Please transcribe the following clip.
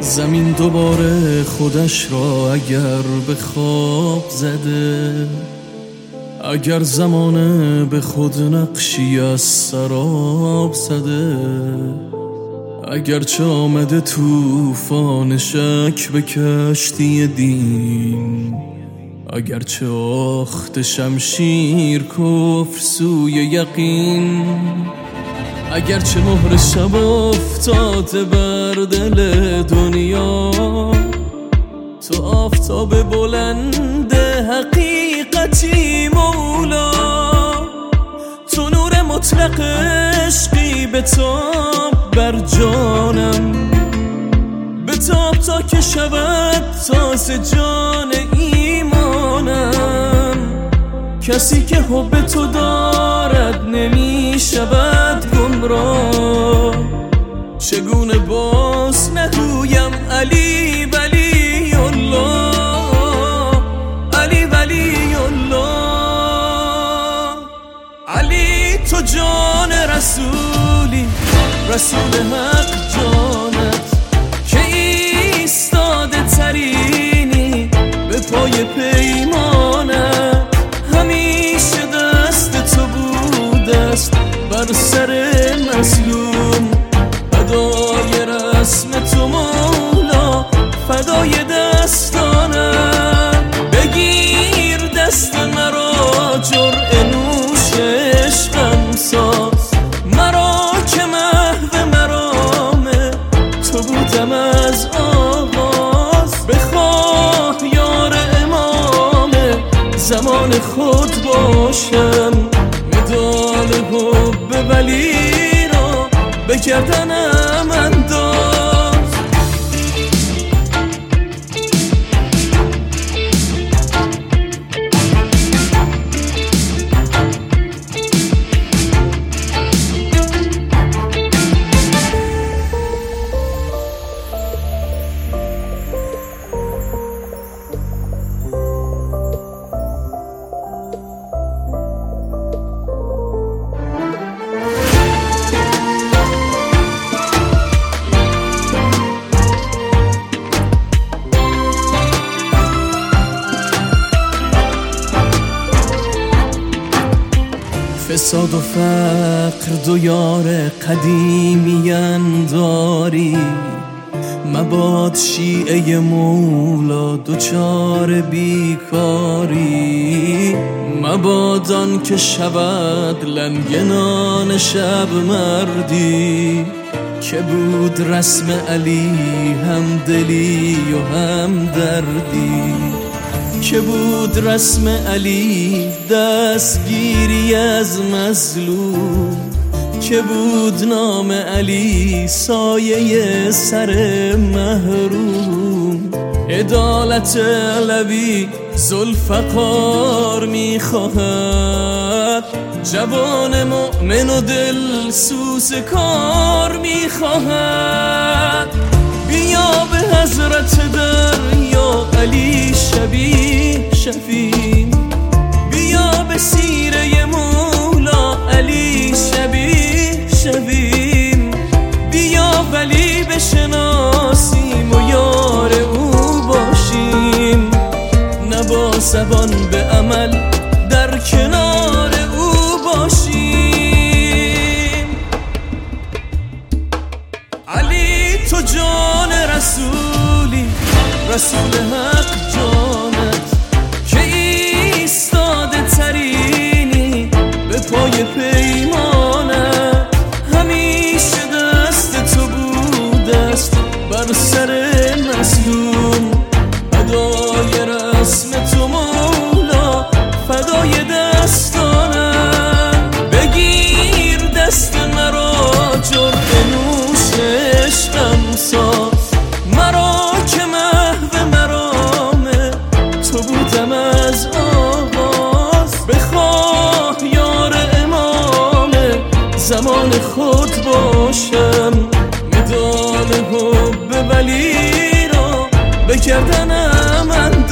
زمین دوباره خودش را اگر به خواب زده، اگر زمانه به خود نقشی از سراب زده، اگر چه آمده طوفان شک به کشتی دین، اگر چه آخت شمشیر کفر سوی یقین، اگر چه مهر شب افتاده بر دل دنیا، تو آفتاب بلند حقیقتی مولا، تو نور مطلق عشقی بتاب بر جانم، بتاب تا که شود تازه جان ایمانم. کسی که حب تو دارد نمی شود گمراه، چگونه باز نگویم علی ولی الله، علی ولی الله. علی تو جان رسولی، رسول حق جانت که ایستاده ترینی به پای پیمانت. همیشه دست تو بودست بر سر مظلوم، فدای رسم تو مولا، فدای دستانم. بگیر دست مرا جرعه نوش عشقم ساز، مرا که محو مرامه تو بودم از آغاز. بخواه یار امامه زمان خود باشم، مدال حب ولی را به گردنم انداز. فساد و فقر دو یار قدیمی داری، مباد شیعه مولا دوچار بیکاری. مباد آن که شود لنگنان شب مردی، که بود رسم علی هم دلی و هم دردی، که بود رسم علی دستگیری از مظلوم، که بود نام علی سایه سر محروم. عدالت علوی ذوالفقار میخواهد، جوان مؤمن و دل سوز کار میخواهد. بیا به حضرت دریا علی شبیه شفیم، بیا به سیره مولا علی شبیه شویم. بیا ولی بشناسیم و یار او باشیم، نه با زبان به عمل در کنار او باشیم. علی تو جان رسولی، رسول حق جانت که ایستاده ترینی به پای پیمانت. همیشه دست تو بودست بر سر مظلوم، فدای رسم تو مولا، فدای دستانم. بگیر دست مرا جرعه نوش عشقم ساز، مرا که محو مرامه تو بودم از آغاز. بخواه یار امامه زمان خود باشم، مدال حب ولی را به گردنم انداز.